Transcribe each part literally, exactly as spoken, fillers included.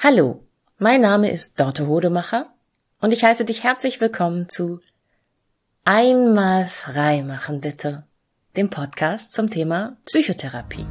Hallo, mein Name ist Dorte Hodemacher und ich heiße dich herzlich willkommen zu Einmal frei machen bitte, dem Podcast zum Thema Psychotherapie.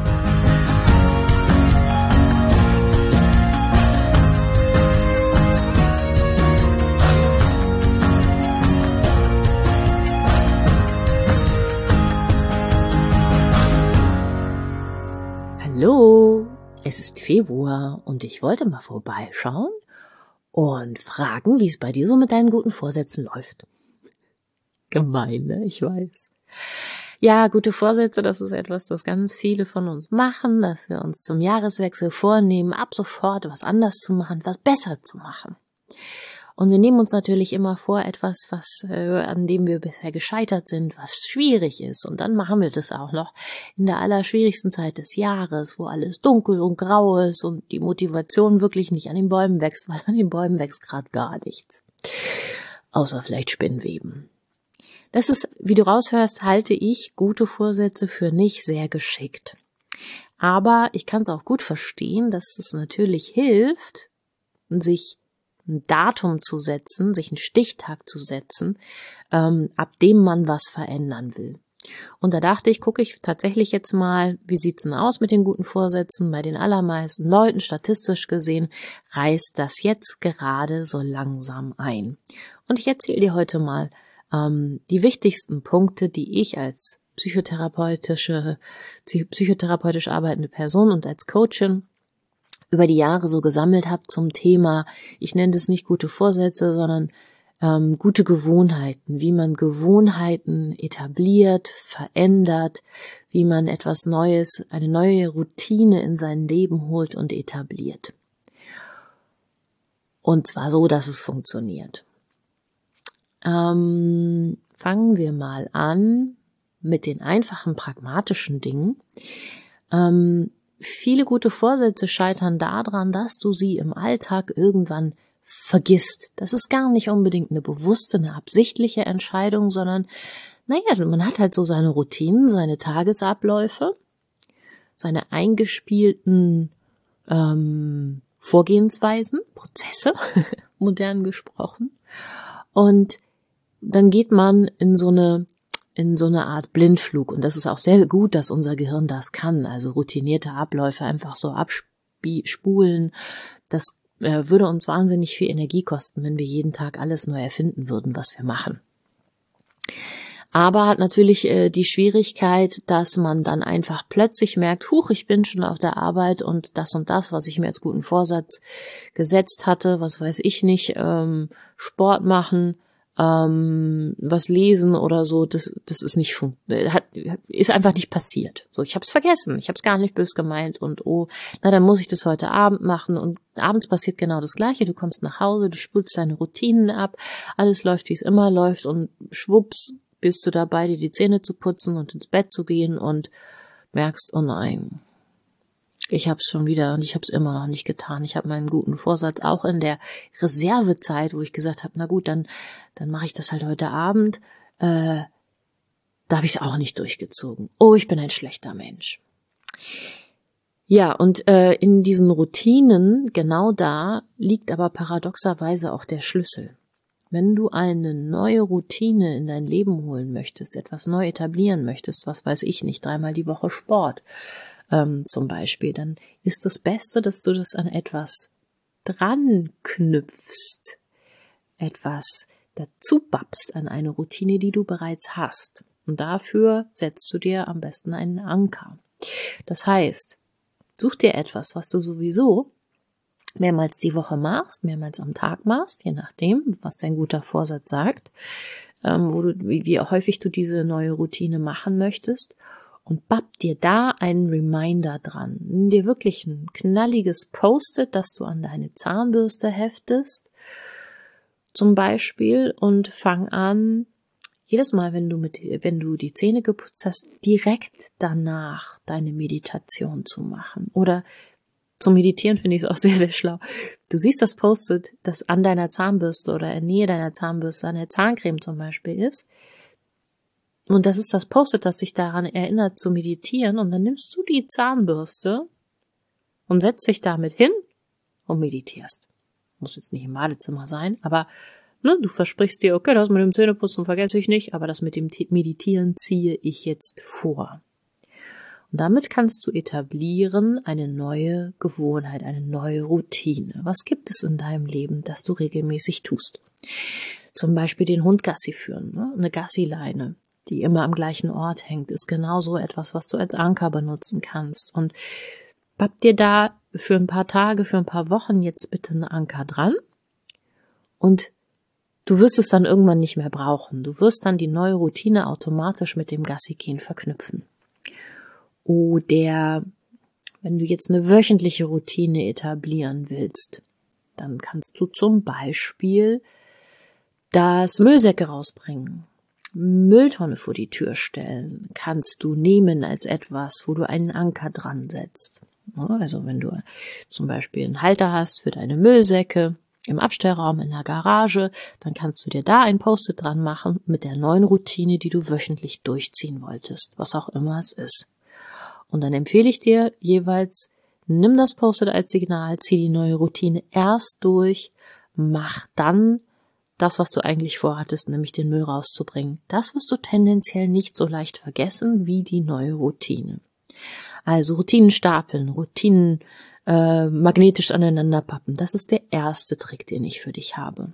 Hallo, es ist Februar und ich wollte mal vorbeischauen und fragen, wie es bei dir so mit deinen guten Vorsätzen läuft. Gemein, ne? Ich weiß. Ja, gute Vorsätze, das ist etwas, das ganz viele von uns machen, dass wir uns zum Jahreswechsel vornehmen, ab sofort was anders zu machen, was besser zu machen. Und wir nehmen uns natürlich immer vor, etwas, was äh, an dem wir bisher gescheitert sind, was schwierig ist. Und dann machen wir das auch noch in der allerschwierigsten Zeit des Jahres, wo alles dunkel und grau ist und die Motivation wirklich nicht an den Bäumen wächst, weil an den Bäumen wächst gerade gar nichts. Außer vielleicht Spinnweben. Das ist, wie du raushörst, halte ich gute Vorsätze für nicht sehr geschickt. Aber ich kann es auch gut verstehen, dass es natürlich hilft, sich ein Datum zu setzen, sich einen Stichtag zu setzen, ähm, ab dem man was verändern will. Und da dachte ich, gucke ich tatsächlich jetzt mal, wie sieht's denn aus mit den guten Vorsätzen? Bei den allermeisten Leuten, statistisch gesehen, reißt das jetzt gerade so langsam ein. Und ich erzähle dir heute mal ähm, die wichtigsten Punkte, die ich als psychotherapeutische, psychotherapeutisch arbeitende Person und als Coachin über die Jahre so gesammelt habe zum Thema, ich nenne das nicht gute Vorsätze, sondern ähm, gute Gewohnheiten, wie man Gewohnheiten etabliert, verändert, wie man etwas Neues, eine neue Routine in sein Leben holt und etabliert. Und zwar so, dass es funktioniert. Ähm, fangen wir mal an mit den einfachen, pragmatischen Dingen. Ähm, Viele gute Vorsätze scheitern daran, dass du sie im Alltag irgendwann vergisst. Das ist gar nicht unbedingt eine bewusste, eine absichtliche Entscheidung, sondern, naja, man hat halt so seine Routinen, seine Tagesabläufe, seine eingespielten ähm, Vorgehensweisen, Prozesse, modern gesprochen. Und dann geht man in so eine in so eine Art Blindflug. Und das ist auch sehr gut, dass unser Gehirn das kann. Also routinierte Abläufe einfach so abspulen. Das äh, würde uns wahnsinnig viel Energie kosten, wenn wir jeden Tag alles neu erfinden würden, was wir machen. Aber hat natürlich äh, die Schwierigkeit, dass man dann einfach plötzlich merkt, huch, ich bin schon auf der Arbeit und das und das, was ich mir als guten Vorsatz gesetzt hatte, was weiß ich nicht, ähm, Sport machen, Ähm, was lesen oder so, das das ist nicht hat ist einfach nicht passiert. So, ich habe es vergessen, ich habe es gar nicht böse gemeint und oh, na dann muss ich das heute Abend machen und abends passiert genau das Gleiche. Du kommst nach Hause, du spulst deine Routinen ab, alles läuft wie es immer läuft und schwupps bist du dabei, dir die Zähne zu putzen und ins Bett zu gehen und merkst, oh nein, ich habe es schon wieder und ich habe es immer noch nicht getan. Ich habe meinen guten Vorsatz auch in der Reservezeit, wo ich gesagt habe, na gut, dann dann mache ich das halt heute Abend. Äh, da habe ich es auch nicht durchgezogen. Oh, ich bin ein schlechter Mensch. Ja, und äh, in diesen Routinen, genau da, liegt aber paradoxerweise auch der Schlüssel. Wenn du eine neue Routine in dein Leben holen möchtest, etwas neu etablieren möchtest, was weiß ich nicht, dreimal die Woche Sport, Ähm, zum Beispiel, dann ist das Beste, dass du das an etwas dran knüpfst, etwas dazu babst an eine Routine, die du bereits hast. Und dafür setzt du dir am besten einen Anker. Das heißt, such dir etwas, was du sowieso mehrmals die Woche machst, mehrmals am Tag machst, je nachdem, was dein guter Vorsatz sagt, ähm, wo du, wie, wie häufig du diese neue Routine machen möchtest. Und bapp dir da einen Reminder dran. Nimm dir wirklich ein knalliges Post-it, das du an deine Zahnbürste heftest, zum Beispiel, und fang an, jedes Mal, wenn du mit, wenn du die Zähne geputzt hast, direkt danach deine Meditation zu machen. Oder zum Meditieren finde ich es auch sehr, sehr schlau. Du siehst das Post-it, das an deiner Zahnbürste oder in Nähe deiner Zahnbürste, an der Zahncreme zum Beispiel ist. Und das ist das Post-it, das dich daran erinnert zu meditieren. Und dann nimmst du die Zahnbürste und setzt dich damit hin und meditierst. Muss jetzt nicht im Badezimmer sein, aber ne, du versprichst dir, okay, das mit dem Zähneputzen vergesse ich nicht, aber das mit dem Meditieren ziehe ich jetzt vor. Und damit kannst du etablieren eine neue Gewohnheit, eine neue Routine. Was gibt es in deinem Leben, das du regelmäßig tust? Zum Beispiel den Hund Gassi führen, ne? Eine Gassileine, die immer am gleichen Ort hängt, ist genauso etwas, was du als Anker benutzen kannst. Und papp dir da für ein paar Tage, für ein paar Wochen jetzt bitte einen Anker dran und du wirst es dann irgendwann nicht mehr brauchen. Du wirst dann die neue Routine automatisch mit dem Gassi-Gehen verknüpfen. Oder wenn du jetzt eine wöchentliche Routine etablieren willst, dann kannst du zum Beispiel das Müllsäcke rausbringen, Mülltonne vor die Tür stellen, kannst du nehmen als etwas, wo du einen Anker dran setzt. Also wenn du zum Beispiel einen Halter hast für deine Müllsäcke im Abstellraum, in der Garage, dann kannst du dir da ein Post-it dran machen mit der neuen Routine, die du wöchentlich durchziehen wolltest, was auch immer es ist. Und dann empfehle ich dir jeweils, nimm das Post-it als Signal, zieh die neue Routine erst durch, mach dann das, was du eigentlich vorhattest, nämlich den Müll rauszubringen. Das wirst du tendenziell nicht so leicht vergessen wie die neue Routine. Also Routinen stapeln, Routinen äh, magnetisch aneinander pappen. Das ist der erste Trick, den ich für dich habe.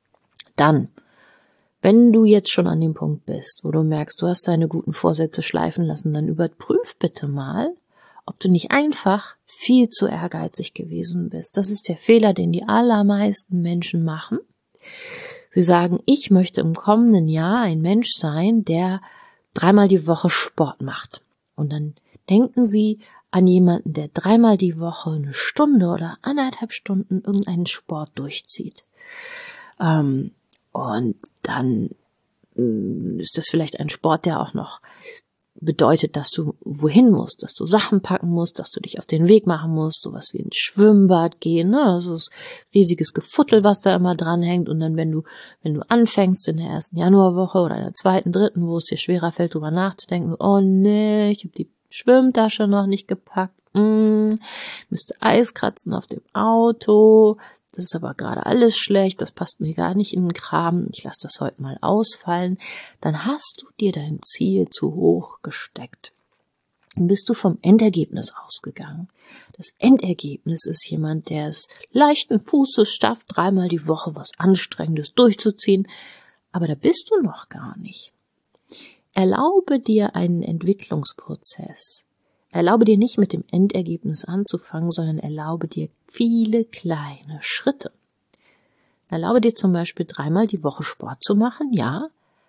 Dann, wenn du jetzt schon an dem Punkt bist, wo du merkst, du hast deine guten Vorsätze schleifen lassen, dann überprüf bitte mal, ob du nicht einfach viel zu ehrgeizig gewesen bist. Das ist der Fehler, den die allermeisten Menschen machen. Sie sagen, ich möchte im kommenden Jahr ein Mensch sein, der dreimal die Woche Sport macht. Und dann denken sie an jemanden, der dreimal die Woche eine Stunde oder anderthalb Stunden irgendeinen Sport durchzieht. Ähm, Und dann ist das vielleicht ein Sport, der auch noch bedeutet, dass du wohin musst, dass du Sachen packen musst, dass du dich auf den Weg machen musst, sowas wie ins Schwimmbad gehen, ne? Das ist riesiges Gefuttel, was da immer dranhängt. Und dann, wenn du, wenn du anfängst in der ersten Januarwoche oder in der zweiten, dritten, wo es dir schwerer fällt, drüber nachzudenken, oh nee, ich habe die Schwimmtasche noch nicht gepackt, mm, müsste Eis kratzen auf dem Auto. Das ist aber gerade alles schlecht, das passt mir gar nicht in den Kram, ich lasse das heute mal ausfallen, dann hast du dir dein Ziel zu hoch gesteckt. Dann bist du vom Endergebnis ausgegangen. Das Endergebnis ist jemand, der es leichten Fußes schafft, dreimal die Woche was Anstrengendes durchzuziehen, aber da bist du noch gar nicht. Erlaube dir einen Entwicklungsprozess. Erlaube dir nicht mit dem Endergebnis anzufangen, sondern erlaube dir viele kleine Schritte. Erlaube dir zum Beispiel dreimal die Woche Sport zu machen, ja,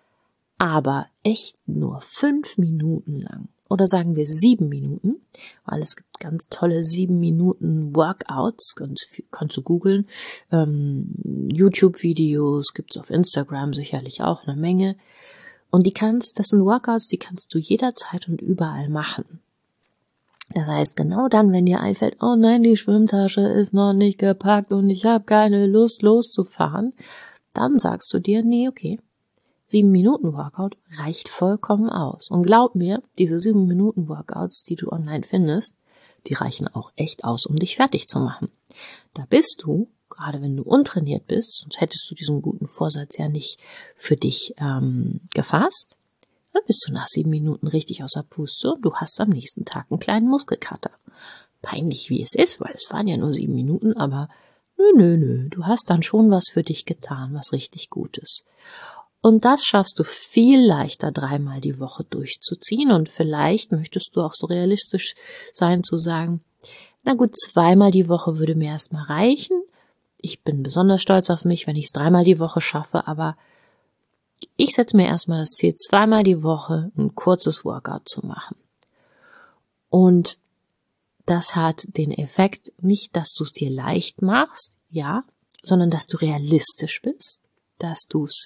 aber echt nur fünf Minuten lang. Oder sagen wir sieben Minuten, weil es gibt ganz tolle sieben Minuten Workouts, kannst, kannst du googeln, ähm, YouTube-Videos gibt's auf Instagram sicherlich auch eine Menge. Und die kannst, das sind Workouts, die kannst du jederzeit und überall machen. Das heißt, genau dann, wenn dir einfällt, oh nein, die Schwimmtasche ist noch nicht gepackt und ich habe keine Lust loszufahren, dann sagst du dir, nee, okay, sieben Minuten Workout reicht vollkommen aus. Und glaub mir, diese sieben Minuten Workouts, die du online findest, die reichen auch echt aus, um dich fertig zu machen. Da bist du, gerade wenn du untrainiert bist, sonst hättest du diesen guten Vorsatz ja nicht für dich ähm, gefasst, dann bist du nach sieben Minuten richtig außer Puste und du hast am nächsten Tag einen kleinen Muskelkater. Peinlich wie es ist, weil es waren ja nur sieben Minuten, aber nö, nö, nö, du hast dann schon was für dich getan, was richtig Gutes. Und das schaffst du viel leichter dreimal die Woche durchzuziehen und vielleicht möchtest du auch so realistisch sein zu sagen, na gut, zweimal die Woche würde mir erstmal reichen. Ich bin besonders stolz auf mich, wenn ich es dreimal die Woche schaffe, aber ich setze mir erstmal das Ziel, zweimal die Woche ein kurzes Workout zu machen. Und das hat den Effekt nicht, dass du es dir leicht machst, ja, sondern dass du realistisch bist, dass du es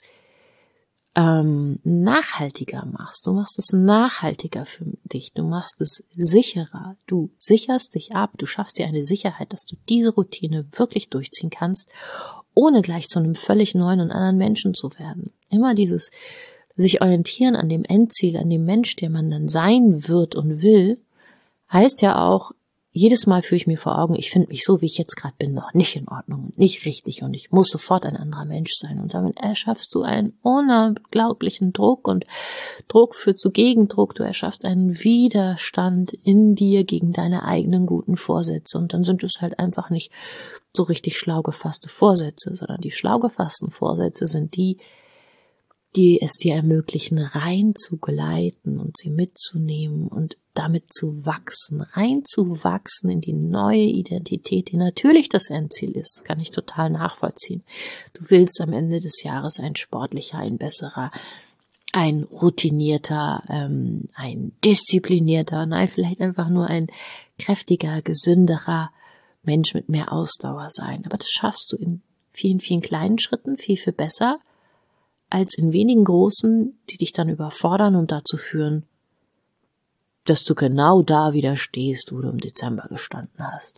ähm, nachhaltiger machst. Du machst es nachhaltiger für dich, du machst es sicherer, du sicherst dich ab, du schaffst dir eine Sicherheit, dass du diese Routine wirklich durchziehen kannst, ohne gleich zu einem völlig neuen und anderen Menschen zu werden. Immer dieses sich orientieren an dem Endziel, an dem Mensch, der man dann sein wird und will, heißt ja auch, jedes Mal führe ich mir vor Augen, ich finde mich so, wie ich jetzt gerade bin, noch nicht in Ordnung und nicht richtig und ich muss sofort ein anderer Mensch sein. Und damit erschaffst du einen unglaublichen Druck und Druck führt zu Gegendruck. Du erschaffst einen Widerstand in dir gegen deine eigenen guten Vorsätze und dann sind es halt einfach nicht so richtig schlau gefasste Vorsätze, sondern die schlau gefassten Vorsätze sind die, die es dir ermöglichen, rein zu gleiten und sie mitzunehmen und damit zu wachsen, reinzuwachsen in die neue Identität, die natürlich das Endziel ist, kann ich total nachvollziehen. Du willst am Ende des Jahres ein sportlicher, ein besserer, ein routinierter, ähm, ein disziplinierter, nein, vielleicht einfach nur ein kräftiger, gesünderer Mensch mit mehr Ausdauer sein. Aber das schaffst du in vielen, vielen kleinen Schritten viel, viel besser, als in wenigen großen, die dich dann überfordern und dazu führen, dass du genau da wieder stehst, wo du im Dezember gestanden hast.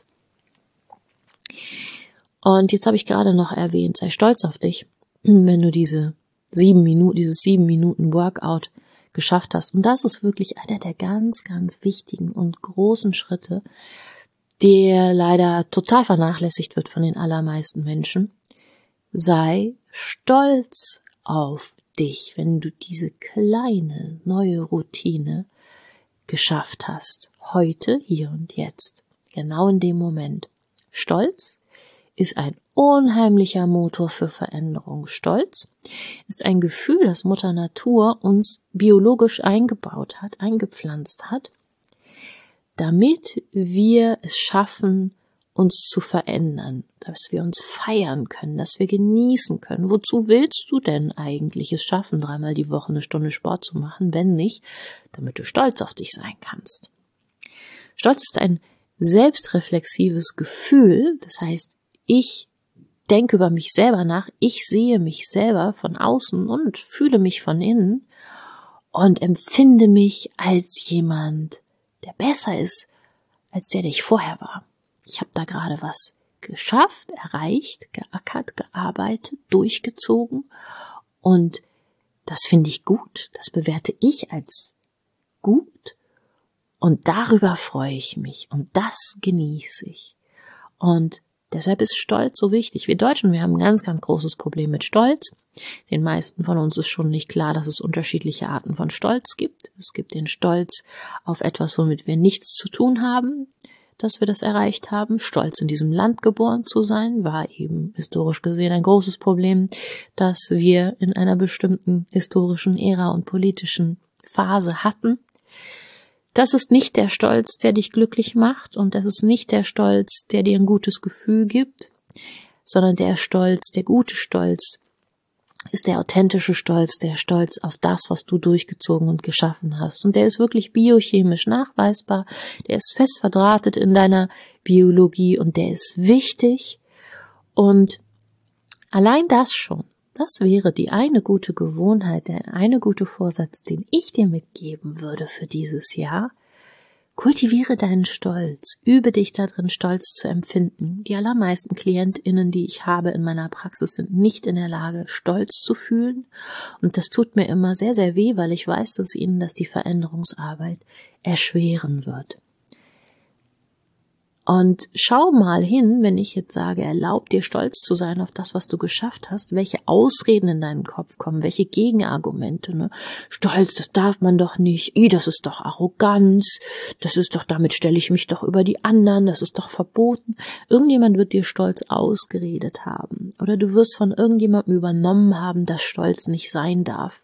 Und jetzt habe ich gerade noch erwähnt, sei stolz auf dich, wenn du diese sieben Minuten, dieses sieben Minuten Workout geschafft hast. Und das ist wirklich einer der ganz, ganz wichtigen und großen Schritte, der leider total vernachlässigt wird von den allermeisten Menschen. Sei stolz auf dich, wenn du diese kleine neue Routine geschafft hast. Heute, hier und jetzt. Genau in dem Moment. Stolz ist ein unheimlicher Motor für Veränderung. Stolz ist ein Gefühl, das Mutter Natur uns biologisch eingebaut hat, eingepflanzt hat, damit wir es schaffen, uns zu verändern, dass wir uns feiern können, dass wir genießen können. Wozu willst du denn eigentlich es schaffen, dreimal die Woche eine Stunde Sport zu machen, wenn nicht, damit du stolz auf dich sein kannst? Stolz ist ein selbstreflexives Gefühl, das heißt, ich denke über mich selber nach, ich sehe mich selber von außen und fühle mich von innen und empfinde mich als jemand, der besser ist, als der, der ich vorher war. Ich habe da gerade was geschafft, erreicht, geackert, gearbeitet, durchgezogen und das finde ich gut, das bewerte ich als gut und darüber freue ich mich und das genieße ich. Und deshalb ist Stolz so wichtig. Wir Deutschen, wir haben ein ganz, ganz großes Problem mit Stolz. Den meisten von uns ist schon nicht klar, dass es unterschiedliche Arten von Stolz gibt. Es gibt den Stolz auf etwas, womit wir nichts zu tun haben, dass wir das erreicht haben. Stolz in diesem Land geboren zu sein, war eben historisch gesehen ein großes Problem, dass wir in einer bestimmten historischen Ära und politischen Phase hatten. Das ist nicht der Stolz, der dich glücklich macht und das ist nicht der Stolz, der dir ein gutes Gefühl gibt, sondern der Stolz, der gute Stolz, ist der authentische Stolz, der Stolz auf das, was du durchgezogen und geschaffen hast. Und der ist wirklich biochemisch nachweisbar, der ist fest verdrahtet in deiner Biologie und der ist wichtig. Und allein das schon, das wäre die eine gute Gewohnheit, der eine gute Vorsatz, den ich dir mitgeben würde für dieses Jahr. Kultiviere deinen Stolz, übe dich darin, Stolz zu empfinden. Die allermeisten KlientInnen, die ich habe in meiner Praxis, sind nicht in der Lage, Stolz zu fühlen. Und das tut mir immer sehr, sehr weh, weil ich weiß, dass ihnen das die Veränderungsarbeit erschweren wird. Und schau mal hin, wenn ich jetzt sage, erlaub dir stolz zu sein auf das, was du geschafft hast, welche Ausreden in deinen Kopf kommen, welche Gegenargumente, ne? Stolz, das darf man doch nicht, I, das ist doch Arroganz, das ist doch, damit stelle ich mich doch über die anderen, das ist doch verboten. Irgendjemand wird dir Stolz ausgeredet haben oder du wirst von irgendjemandem übernommen haben, dass Stolz nicht sein darf.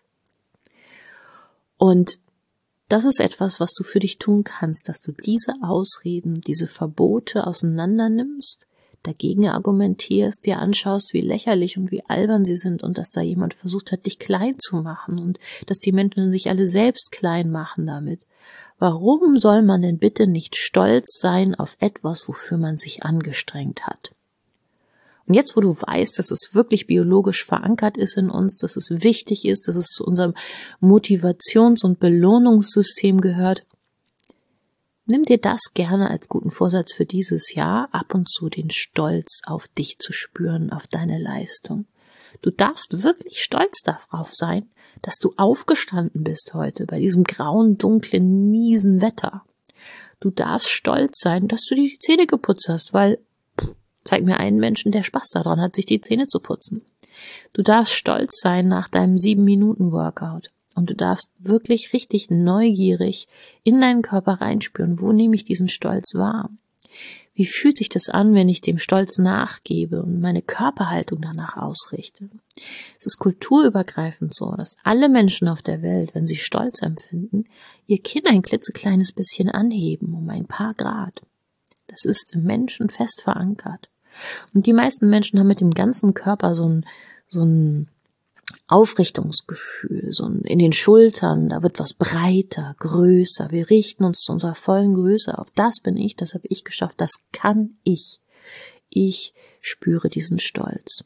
Und das ist etwas, was du für dich tun kannst, dass du diese Ausreden, diese Verbote auseinander nimmst, dagegen argumentierst, dir anschaust, wie lächerlich und wie albern sie sind und dass da jemand versucht hat, dich klein zu machen und dass die Menschen sich alle selbst klein machen damit. Warum soll man denn bitte nicht stolz sein auf etwas, wofür man sich angestrengt hat? Und jetzt, wo du weißt, dass es wirklich biologisch verankert ist in uns, dass es wichtig ist, dass es zu unserem Motivations- und Belohnungssystem gehört, nimm dir das gerne als guten Vorsatz für dieses Jahr, ab und zu den Stolz auf dich zu spüren, auf deine Leistung. Du darfst wirklich stolz darauf sein, dass du aufgestanden bist heute bei diesem grauen, dunklen, miesen Wetter. Du darfst stolz sein, dass du dir die Zähne geputzt hast, weil pff, zeig mir einen Menschen, der Spaß daran hat, sich die Zähne zu putzen. Du darfst stolz sein nach deinem sieben Minuten Workout. Und du darfst wirklich richtig neugierig in deinen Körper reinspüren, wo nehme ich diesen Stolz wahr? Wie fühlt sich das an, wenn ich dem Stolz nachgebe und meine Körperhaltung danach ausrichte? Es ist kulturübergreifend so, dass alle Menschen auf der Welt, wenn sie Stolz empfinden, ihr Kinn ein klitzekleines bisschen anheben, um ein paar Grad. Das ist im Menschen fest verankert. Und die meisten Menschen haben mit dem ganzen Körper so ein, so ein Aufrichtungsgefühl, so in den Schultern, da wird was breiter, größer. Wir richten uns zu unserer vollen Größe auf. Das bin ich, das habe ich geschafft, das kann ich. Ich spüre diesen Stolz.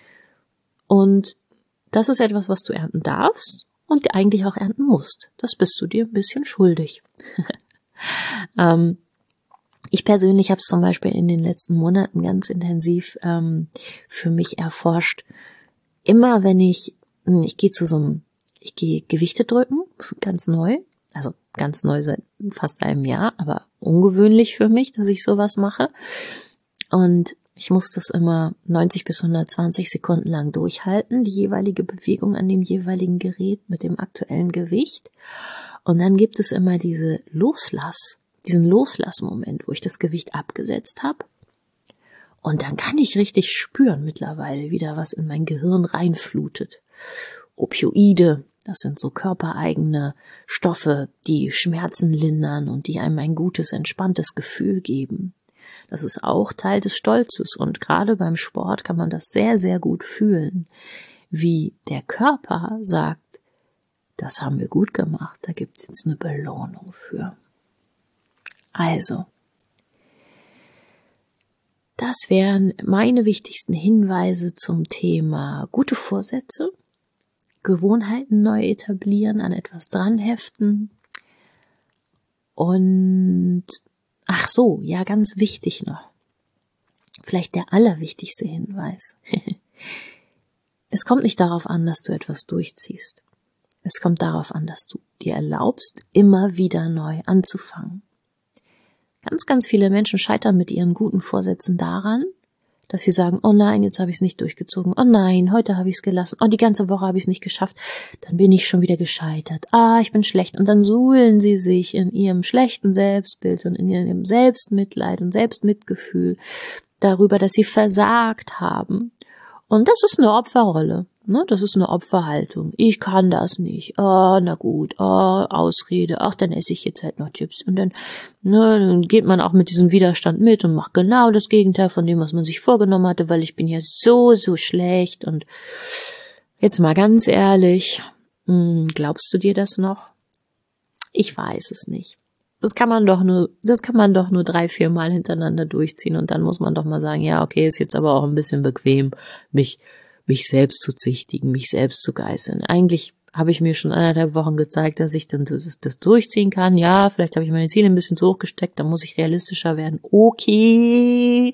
Und das ist etwas, was du ernten darfst und eigentlich auch ernten musst. Das bist du dir ein bisschen schuldig. ähm, ich persönlich habe es zum Beispiel in den letzten Monaten ganz intensiv ähm, für mich erforscht. Immer wenn ich, ich gehe zu so einem, ich gehe Gewichte drücken, ganz neu, also ganz neu seit fast einem Jahr, aber ungewöhnlich für mich, dass ich sowas mache. Und ich muss das immer neunzig bis hundertzwanzig Sekunden lang durchhalten, die jeweilige Bewegung an dem jeweiligen Gerät mit dem aktuellen Gewicht. Und dann gibt es immer diese Loslass, diesen Loslassmoment, wo ich das Gewicht abgesetzt habe. Und dann kann ich richtig spüren mittlerweile wieder, was in mein Gehirn reinflutet. Opioide, das sind so körpereigene Stoffe, die Schmerzen lindern und die einem ein gutes, entspanntes Gefühl geben. Das ist auch Teil des Stolzes und gerade beim Sport kann man das sehr, sehr gut fühlen, wie der Körper sagt, das haben wir gut gemacht, da gibt es jetzt eine Belohnung für. Also, das wären meine wichtigsten Hinweise zum Thema gute Vorsätze, Gewohnheiten neu etablieren, an etwas dranheften und, ach so, ja, ganz wichtig noch, vielleicht der allerwichtigste Hinweis. Es kommt nicht darauf an, dass du etwas durchziehst. Es kommt darauf an, dass du dir erlaubst, immer wieder neu anzufangen. Ganz, ganz viele Menschen scheitern mit ihren guten Vorsätzen daran, dass sie sagen, oh nein, jetzt habe ich es nicht durchgezogen, oh nein, heute habe ich es gelassen, oh die ganze Woche habe ich es nicht geschafft, dann bin ich schon wieder gescheitert, ah, ich bin schlecht. Und dann suhlen sie sich in ihrem schlechten Selbstbild und in ihrem Selbstmitleid und Selbstmitgefühl darüber, dass sie versagt haben. Und das ist eine Opferrolle. Ne, das ist eine Opferhaltung. Ich kann das nicht. Oh, na gut. Oh, Ausrede. Ach, dann esse ich jetzt halt noch Chips. Und dann, ne, dann geht man auch mit diesem Widerstand mit und macht genau das Gegenteil von dem, was man sich vorgenommen hatte, weil ich bin ja so, so schlecht. Und jetzt mal ganz ehrlich, hm, glaubst du dir das noch? Ich weiß es nicht. Das kann man doch nur, das kann man doch nur drei, vier Mal hintereinander durchziehen. Und dann muss man doch mal sagen, ja, okay, ist jetzt aber auch ein bisschen bequem, mich mich selbst zu züchtigen, mich selbst zu geißeln. Eigentlich habe ich mir schon anderthalb Wochen gezeigt, dass ich dann das, das durchziehen kann. Ja, vielleicht habe ich meine Ziele ein bisschen zu hoch gesteckt, dann muss ich realistischer werden. Okay,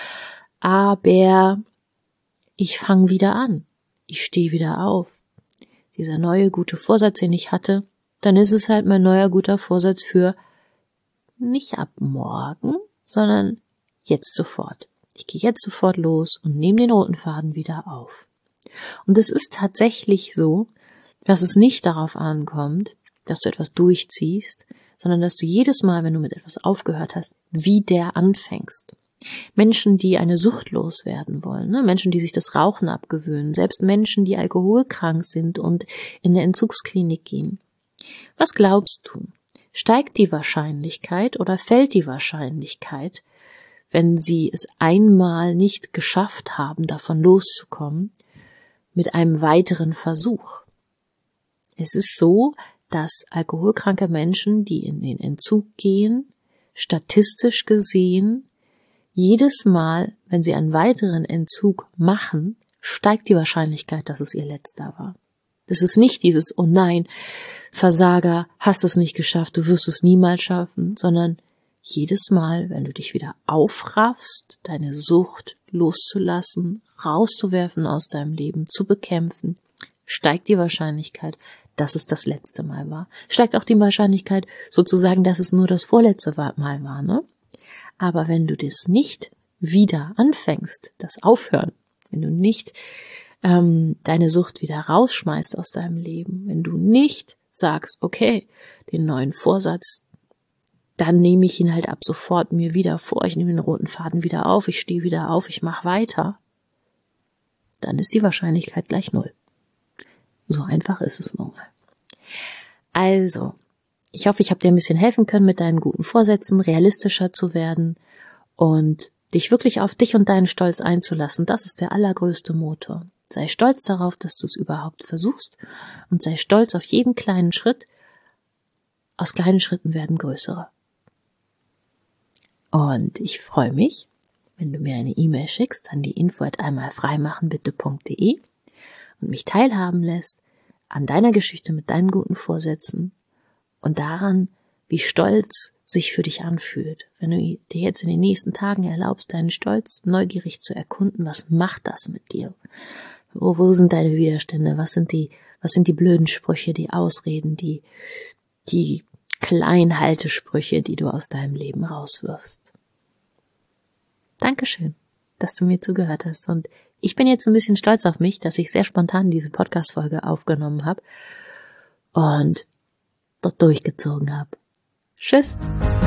aber ich fange wieder an. Ich stehe wieder auf. Dieser neue gute Vorsatz, den ich hatte, dann ist es halt mein neuer guter Vorsatz für nicht ab morgen, sondern jetzt sofort. Ich gehe jetzt sofort los und nehme den roten Faden wieder auf. Und es ist tatsächlich so, dass es nicht darauf ankommt, dass du etwas durchziehst, sondern dass du jedes Mal, wenn du mit etwas aufgehört hast, wieder anfängst. Menschen, die eine Sucht loswerden wollen, ne? Menschen, die sich das Rauchen abgewöhnen, selbst Menschen, die alkoholkrank sind und in eine Entzugsklinik gehen. Was glaubst du? Steigt die Wahrscheinlichkeit oder fällt die Wahrscheinlichkeit, wenn sie es einmal nicht geschafft haben, davon loszukommen, mit einem weiteren Versuch? Es ist so, dass alkoholkranke Menschen, die in den Entzug gehen, statistisch gesehen, jedes Mal, wenn sie einen weiteren Entzug machen, steigt die Wahrscheinlichkeit, dass es ihr letzter war. Das ist nicht dieses, oh nein, Versager, hast es nicht geschafft, du wirst es niemals schaffen, sondern jedes Mal, wenn du dich wieder aufraffst, deine Sucht loszulassen, rauszuwerfen aus deinem Leben, zu bekämpfen, steigt die Wahrscheinlichkeit, dass es das letzte Mal war. Steigt auch die Wahrscheinlichkeit sozusagen, dass es nur das vorletzte Mal war, ne? Aber wenn du das nicht wieder anfängst, das Aufhören, wenn du nicht ähm, deine Sucht wieder rausschmeißt aus deinem Leben, wenn du nicht sagst, okay, den neuen Vorsatz, dann nehme ich ihn halt ab sofort mir wieder vor, ich nehme den roten Faden wieder auf, ich stehe wieder auf, ich mache weiter, dann ist die Wahrscheinlichkeit gleich null. So einfach ist es nun mal. Also, ich hoffe, ich habe dir ein bisschen helfen können, mit deinen guten Vorsätzen realistischer zu werden und dich wirklich auf dich und deinen Stolz einzulassen. Das ist der allergrößte Motor. Sei stolz darauf, dass du es überhaupt versuchst und sei stolz auf jeden kleinen Schritt. Aus kleinen Schritten werden größere. Und ich freue mich, wenn du mir eine E-Mail schickst an die info at einmalfreimachenbitte punkt de und mich teilhaben lässt an deiner Geschichte mit deinen guten Vorsätzen und daran, wie Stolz sich für dich anfühlt. Wenn du dir jetzt in den nächsten Tagen erlaubst, deinen Stolz neugierig zu erkunden, was macht das mit dir? Wo, wo sind deine Widerstände? Was sind die, was sind die blöden Sprüche, die Ausreden, die, die Kleinhaltesprüche, die du aus deinem Leben rauswirfst? Dankeschön, dass du mir zugehört hast. Und ich bin jetzt ein bisschen stolz auf mich, dass ich sehr spontan diese Podcast-Folge aufgenommen habe und dort durchgezogen habe. Tschüss!